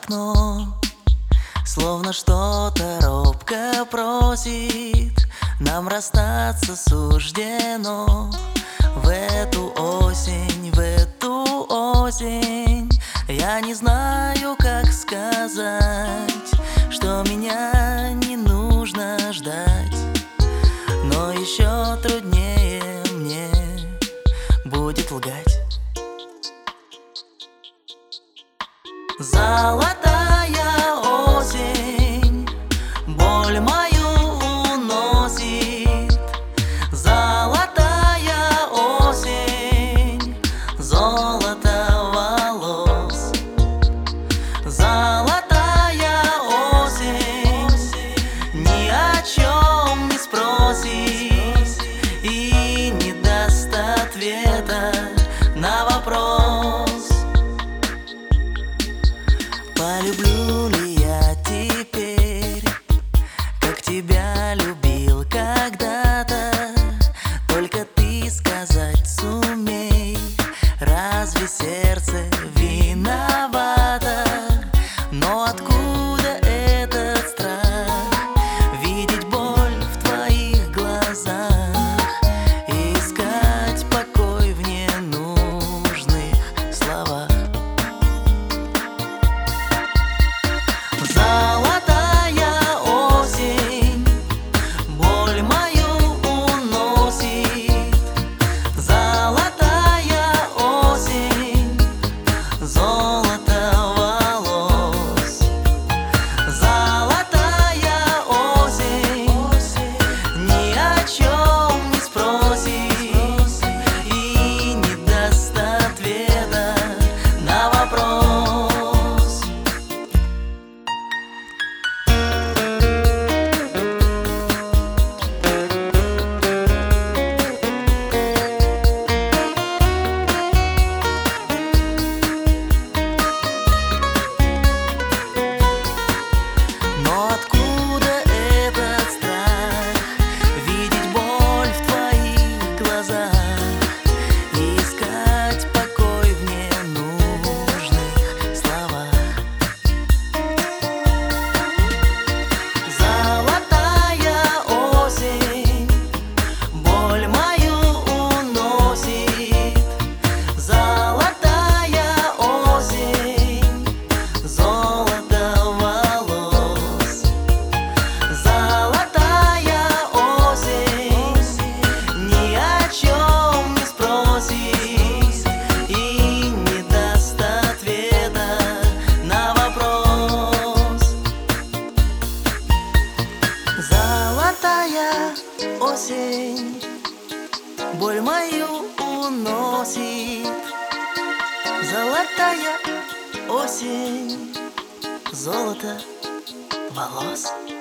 окно, словно что-то робко просит. Нам расстаться суждено в эту осень, в эту осень. Я не знаю, как сказать, что меня не нужно ждать, но еще труднее мне будет лгать. Золотая осень боль мою уносит. Золотая осень золото волос. Золотая осень ни о чем не спросит и не даст ответа на вопрос: полюблю ли я теперь, как тебя любил когда-то? Только ты сказать сумей, разве сердце виновато? Но откуда этот страх видеть боль в твоих глазах и искать покой в ненужных словах? Золотая осень боль мою уносит. Золотая осень золото волос. Золотая осень ни о чем не спросит и не даст ответа на вопрос. Но откуда этот страх видеть боль в твоих глазах и искать покой в ненужных словах? Золотая осень боль мою уносит. Золотая осень золото волос. Золотая осень ни о чем не спросит и не даст ответа на вопрос. Золотая осень боль мою уносит. Золотая осень золото волос.